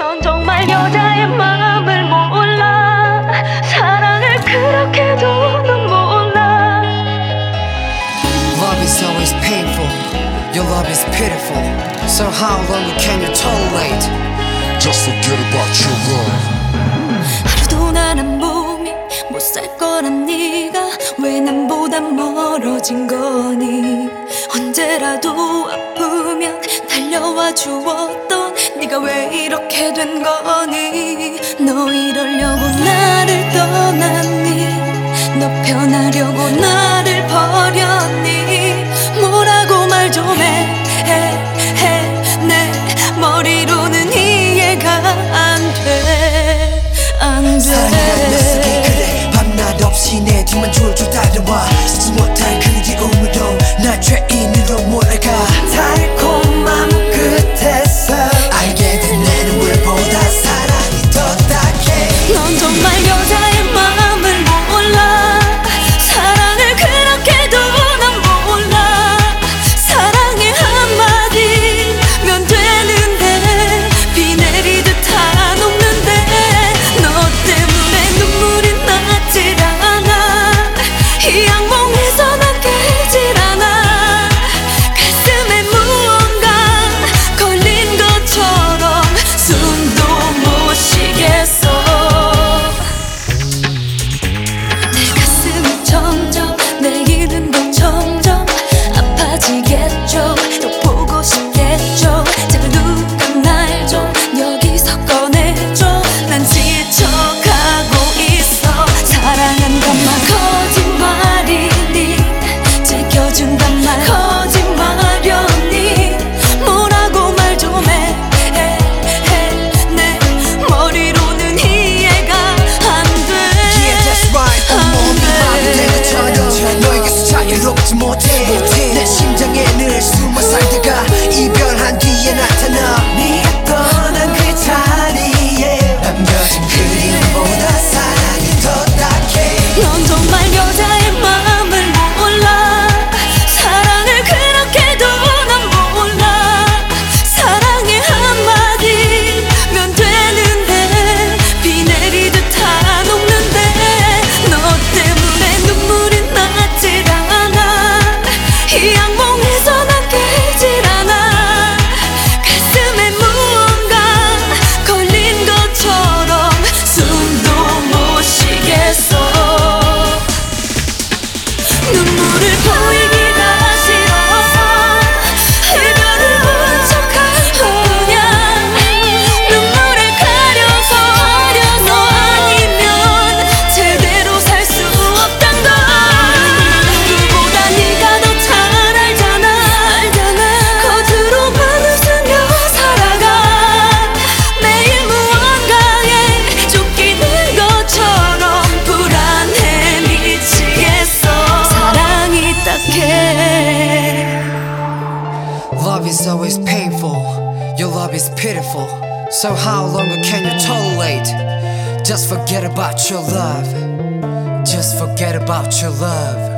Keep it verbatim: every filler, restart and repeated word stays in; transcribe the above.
넌 정말 여자의 마음을 몰라. 사랑을 그렇게도 넌 몰라. Love is always painful, your love is pitiful. So how long can you tolerate? Just forget about your love. 하루도 난 한 몸이 못 살 거란 네가 왜 남보다 멀어진 거니? 언제라도 아프면 달려와 주었던 네가 왜 이렇게 된 거니? 너 이러려고 나를 떠났니? 너 변하려고 나를 버렸니? 뭐라고 말 좀 해, 해, 해. 내 머리로는 이해가 안 돼, 안 돼. 그래 밤낮 없이 내 뒤만 줄줄 따라와. 잊지 못할 그리움으로 날 죄인으로 몰아가. 달콤함 끝에서 알게 된 내 눈물보다 사랑이 더 딱해. 넌 정말 여자의 마음을 몰라. 사랑을 그렇게도 넌 몰라. 사랑의 한마디면 되는데 비 내리듯 다 녹는데 너 때문에 눈물이 나질 않아. 이 악몽에서 난 깨질 않아. 가슴에 무언가 걸린 것처럼 숨도 못 쉬겠어. 내 가슴이 점점 내일은 더 점점 아파지겠죠. 또 보고 싶겠죠. 제발 누가 날 좀 여기서 꺼내줘. 난 지쳐가고 있어. 사랑한단 말 거짓말이니? 지켜준단 말 거짓말이었니? 뭐라고 말 좀 해, 해, 해. 내 머리로는 이해가 안 돼. Yeah, that's right. 온몸이 마비된 것처럼 너에게서 자유롭지 못해. 내 심장에 늘 숨어 살다가 이별한 뒤에 나타나. 네가 떠난 그 자리에 남겨진 그림보다 사랑이 더 딱해. 넌 정말 여자의 마음을 몰라. 사랑을 그렇게도 넌 몰라. 사랑의 한마디면 되는데 비 내리듯 다 녹는데 너 때문에 눈물이 나질 않아. 이 악몽에서 난 깨질 않아. 가슴에 무언가 걸린 것처럼 숨도 못 쉬겠어. 눈물을 보이기가 싫어서 이별을 본 척하냐. 눈물을 가려서 너 아니면 제대로 살 수 없단 걸. 누구보다 네가 더 잘 알잖아, 알잖아. 겉으로만 웃으며 살아가. 매일 무언가에 쫓기는 것처럼 불안해 미치겠어. 사랑이 딱해. Love is always painful, your love is pitiful. So how long can you tolerate? Just forget about your love. Just forget about your love.